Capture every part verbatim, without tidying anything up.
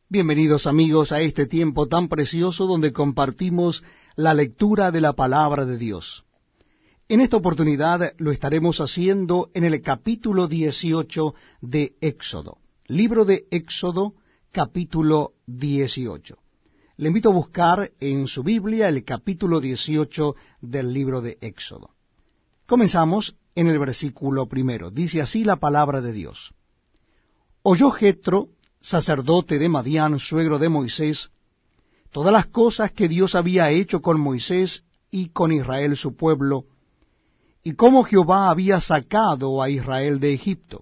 Bienvenidos amigos a este tiempo tan precioso donde compartimos la lectura de la palabra de Dios. En esta oportunidad lo estaremos haciendo en el capítulo dieciocho de Éxodo. Libro de Éxodo, capítulo dieciocho. Le invito a buscar en su Biblia el capítulo dieciocho del libro de Éxodo. Comenzamos en el versículo primero. Dice así la palabra de Dios. Oyó Jetro, sacerdote de Madián, suegro de Moisés, todas las cosas que Dios había hecho con Moisés y con Israel su pueblo, y cómo Jehová había sacado a Israel de Egipto.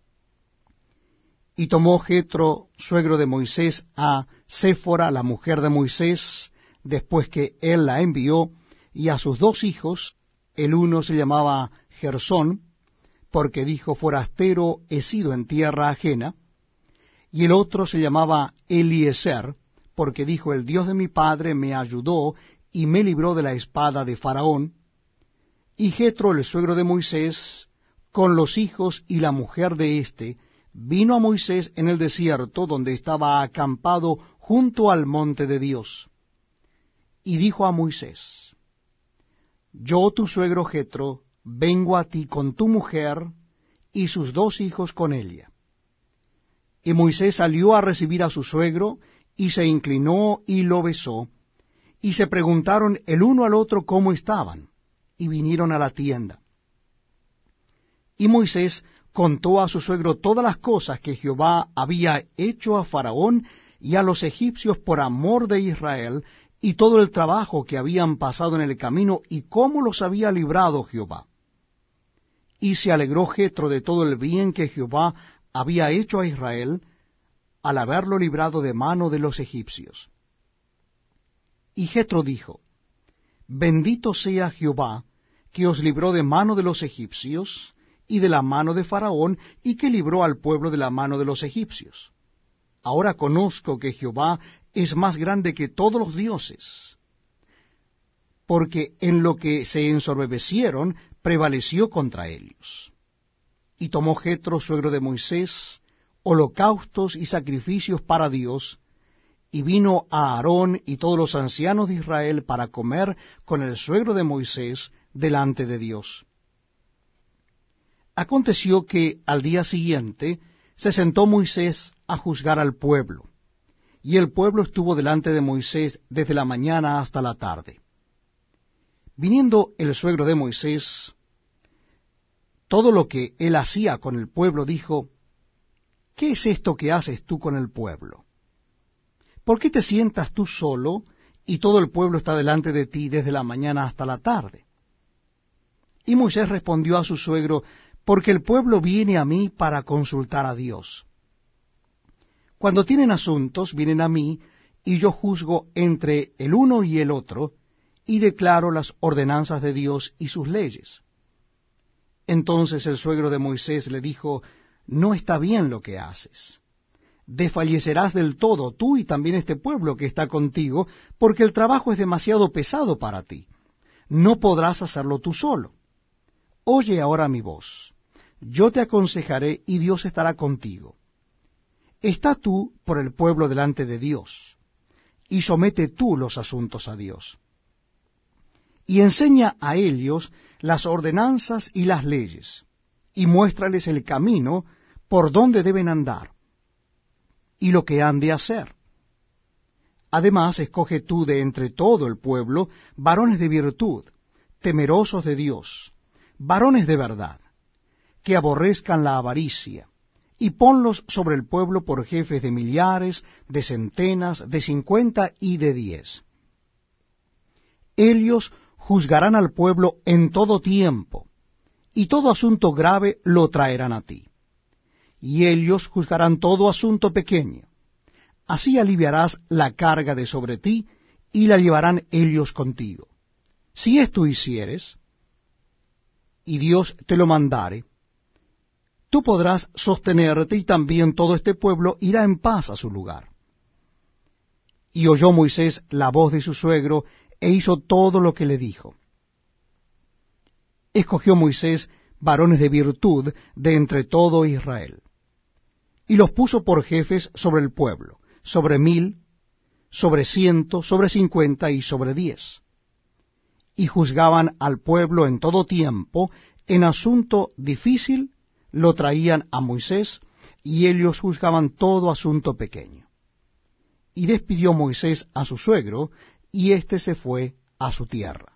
Y tomó Jetro, suegro de Moisés, a Séfora, la mujer de Moisés, después que él la envió, y a sus dos hijos. El uno se llamaba Gersón, porque dijo, forastero he sido en tierra ajena, y el otro se llamaba Eliezer, porque dijo, el Dios de mi padre me ayudó y me libró de la espada de Faraón. Y Jetro, el suegro de Moisés, con los hijos y la mujer de éste, vino a Moisés en el desierto, donde estaba acampado junto al monte de Dios. Y dijo a Moisés, yo, tu suegro Jetro, vengo a ti con tu mujer y sus dos hijos con ella. Y Moisés salió a recibir a su suegro, y se inclinó y lo besó, y se preguntaron el uno al otro cómo estaban, y vinieron a la tienda. Y Moisés contó a su suegro todas las cosas que Jehová había hecho a Faraón y a los egipcios por amor de Israel, y todo el trabajo que habían pasado en el camino, y cómo los había librado Jehová. Y se alegró Jetro de todo el bien que Jehová había hecho a Israel, al haberlo librado de mano de los egipcios. Y Jetro dijo, bendito sea Jehová, que os libró de mano de los egipcios, y de la mano de Faraón, y que libró al pueblo de la mano de los egipcios. Ahora conozco que Jehová es más grande que todos los dioses, porque en lo que se ensoberbecieron, prevaleció contra ellos. Y tomó Jetro, suegro de Moisés, holocaustos y sacrificios para Dios, y vino a Aarón y todos los ancianos de Israel para comer con el suegro de Moisés delante de Dios. Aconteció que al día siguiente se sentó Moisés a juzgar al pueblo, y el pueblo estuvo delante de Moisés desde la mañana hasta la tarde. Viniendo el suegro de Moisés, todo lo que él hacía con el pueblo, dijo, ¿qué es esto que haces tú con el pueblo? ¿Por qué te sientas tú solo y todo el pueblo está delante de ti desde la mañana hasta la tarde? Y Moisés respondió a su suegro, porque el pueblo viene a mí para consultar a Dios. Cuando tienen asuntos, vienen a mí, y yo juzgo entre el uno y el otro, y declaro las ordenanzas de Dios y sus leyes. Entonces el suegro de Moisés le dijo, no está bien lo que haces. Desfallecerás del todo, tú y también este pueblo que está contigo, porque el trabajo es demasiado pesado para ti. No podrás hacerlo tú solo. Oye ahora mi voz. Yo te aconsejaré y Dios estará contigo. Está tú por el pueblo delante de Dios, y somete tú los asuntos a Dios. Y enseña a ellos las ordenanzas y las leyes, y muéstrales el camino por donde deben andar, y lo que han de hacer. Además, escoge tú de entre todo el pueblo varones de virtud, temerosos de Dios, varones de verdad, que aborrezcan la avaricia, y ponlos sobre el pueblo por jefes de millares, de centenas, de cincuenta y de diez. Ellos juzgarán al pueblo en todo tiempo, y todo asunto grave lo traerán a ti. Y ellos juzgarán todo asunto pequeño. Así aliviarás la carga de sobre ti, y la llevarán ellos contigo. Si esto hicieres, y Dios te lo mandare, tú podrás sostenerte, y también todo este pueblo irá en paz a su lugar. Y oyó Moisés la voz de su suegro, e hizo todo lo que le dijo. Escogió Moisés varones de virtud de entre todo Israel, y los puso por jefes sobre el pueblo, sobre mil, sobre ciento, sobre cincuenta y sobre diez. Y juzgaban al pueblo en todo tiempo, en asunto difícil lo traían a Moisés, y ellos juzgaban todo asunto pequeño. Y despidió Moisés a su suegro, y éste se fue a su tierra.